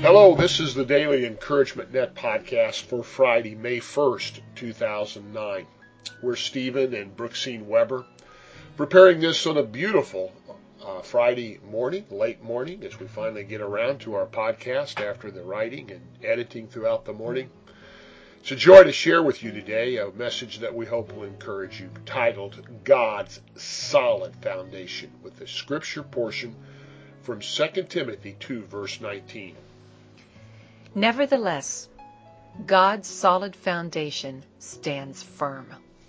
Hello, this is the Daily Encouragement Net podcast for Friday, May 1st, 2009. We're Stephen and Brooksine Weber, preparing this on a beautiful Friday morning, late morning, as we finally get around to our podcast after the writing and editing throughout the morning. It's a joy to share with you today a message that we hope will encourage you, titled God's Solid Foundation, with the scripture portion from 2 Timothy 2, verse 19. Nevertheless, God's solid foundation stands firm.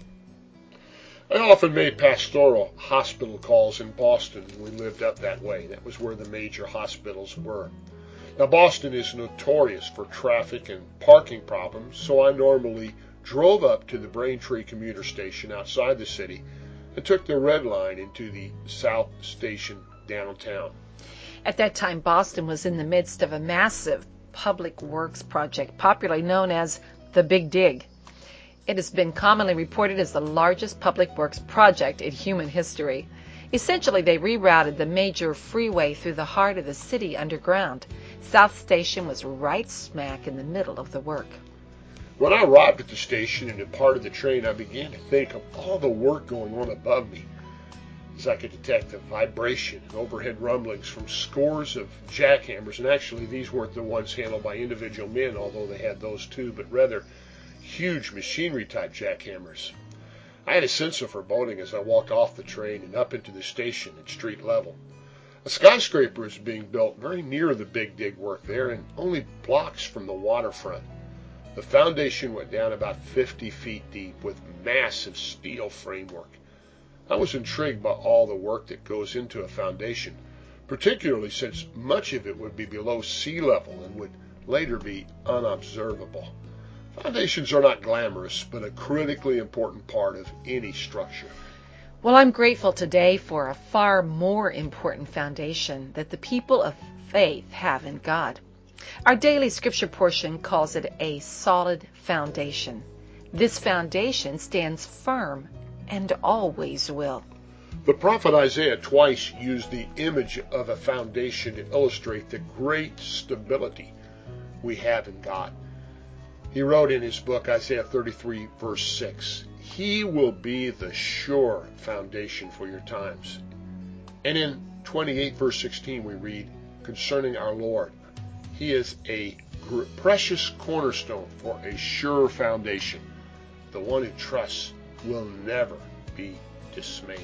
I often made pastoral hospital calls in Boston when we lived up that way. That was where the major hospitals were. Now, Boston is notorious for traffic and parking problems, so I normally drove up to the Braintree commuter station outside the city and took the Red Line into the South Station downtown. At that time, Boston was in the midst of a massive public works project, popularly known as the Big Dig. It has been commonly reported as the largest public works project in human history. Essentially, they rerouted the major freeway through the heart of the city underground. South Station was right smack in the middle of the work. When I arrived at the station and departed the train, I began to think of all the work going on above me, as I could detect the vibration and overhead rumblings from scores of jackhammers. And actually, these weren't the ones handled by individual men, although they had those too, but rather huge machinery-type jackhammers. I had a sense of foreboding as I walked off the train and up into the station at street level. A skyscraper was being built very near the Big Dig work there and only blocks from the waterfront. The foundation went down about 50 feet deep with massive steel framework. I was intrigued by all the work that goes into a foundation, particularly since much of it would be below sea level and would later be unobservable. Foundations are not glamorous, but a critically important part of any structure. Well, I'm grateful today for a far more important foundation that the people of faith have in God. Our daily scripture portion calls it a solid foundation. This foundation stands firm and always will. The prophet Isaiah twice used the image of a foundation to illustrate the great stability we have in God. He wrote in his book, Isaiah 33, verse 6, He will be the sure foundation for your times. And in 28, verse 16, we read concerning our Lord, He is a precious cornerstone for a sure foundation. The one who trusts will never be dismayed.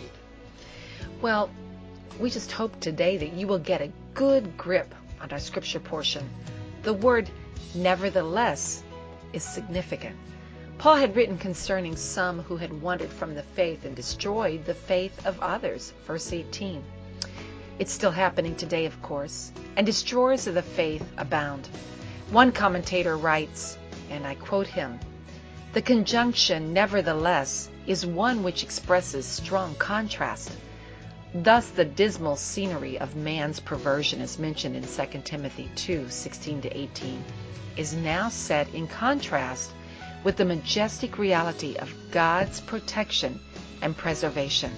Well, we just hope today that you will get a good grip on our scripture portion. The word nevertheless is significant. Paul had written concerning some who had wandered from the faith and destroyed the faith of others, verse 18. It's still happening today, of course, and destroyers of the faith abound. One commentator writes, and I quote him, "The conjunction nevertheless is one which expresses strong contrast. Thus the dismal scenery of man's perversion, as mentioned in 2 Timothy 2, 16-18, is now set in contrast with the majestic reality of God's protection and preservation.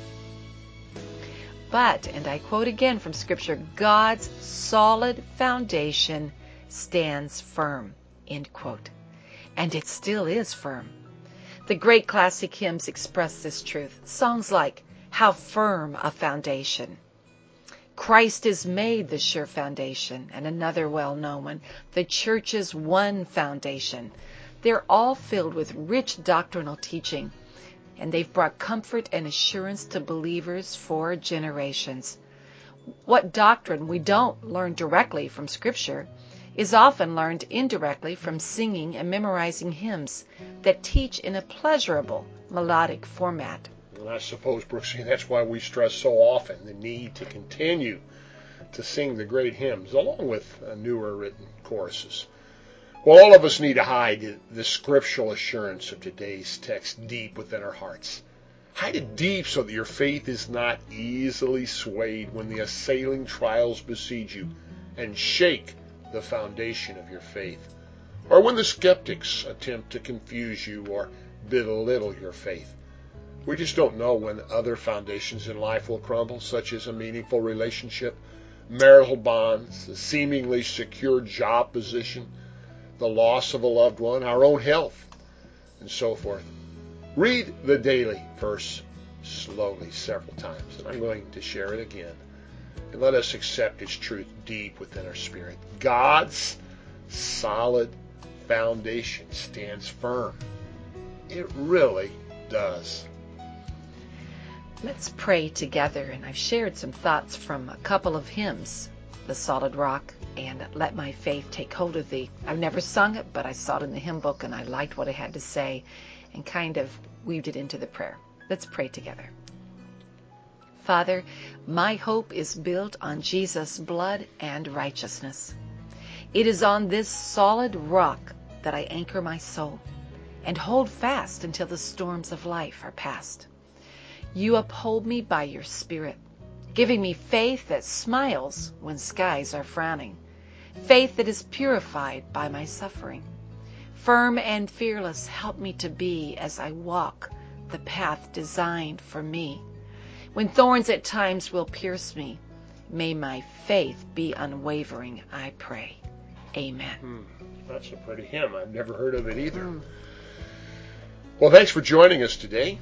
But, and I quote again from Scripture, God's solid foundation stands firm," end quote. And it still is firm. The great classic hymns express this truth. Songs like, "How Firm a Foundation," "Christ is made the sure foundation," and another well-known one, "The Church's one foundation." They're all filled with rich doctrinal teaching, and they've brought comfort and assurance to believers for generations. What doctrine we don't learn directly from Scripture is often learned indirectly from singing and memorizing hymns that teach in a pleasurable, melodic format. And I suppose, Brooksy, that's why we stress so often the need to continue to sing the great hymns, along with newer written choruses. Well, all of us need to hide the scriptural assurance of today's text deep within our hearts. Hide it deep so that your faith is not easily swayed when the assailing trials besiege you and shake the foundation of your faith, or when the skeptics attempt to confuse you or belittle your faith. We just don't know when other foundations in life will crumble, such as a meaningful relationship, marital bonds, a seemingly secure job position, the loss of a loved one, our own health, and so forth. Read the daily verse slowly several times, and I'm going to share it again. And let us accept its truth deep within our spirit. God's solid foundation stands firm. It really does. Let's pray together, and I've shared some thoughts from a couple of hymns, The Solid Rock and Let My Faith Take Hold of Thee. I've never sung it, but I saw it in the hymn book, and I liked what it had to say and kind of weaved it into the prayer. Let's pray together. Father, my hope is built on Jesus' blood and righteousness. It is on this solid rock that I anchor my soul and hold fast until the storms of life are past. You uphold me by your Spirit, giving me faith that smiles when skies are frowning, faith that is purified by my suffering. Firm and fearless, help me to be as I walk the path designed for me. When thorns at times will pierce me, may my faith be unwavering, I pray. Amen. That's a pretty hymn. I've never heard of it either. Well, thanks for joining us today.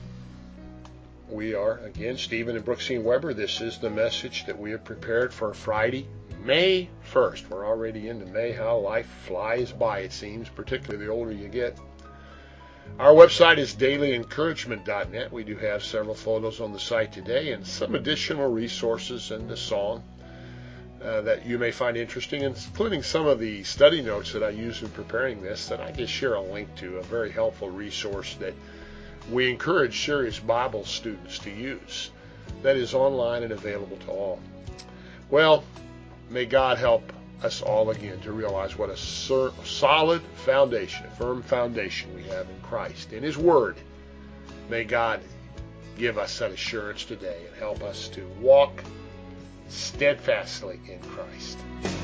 We are, again, Stephen and Brooksine Weber. This is the message that we have prepared for Friday, May 1st. We're already into May. How life flies by, it seems, particularly the older you get. Our website is dailyencouragement.net. We do have several photos on the site today and some additional resources and the song that you may find interesting, including some of the study notes that I use in preparing this that I just share a link to, a very helpful resource that we encourage serious Bible students to use, that is online and available to all. Well, may God help us all again to realize what a solid foundation, a firm foundation we have in Christ, in His Word. May God give us that assurance today and help us to walk steadfastly in Christ.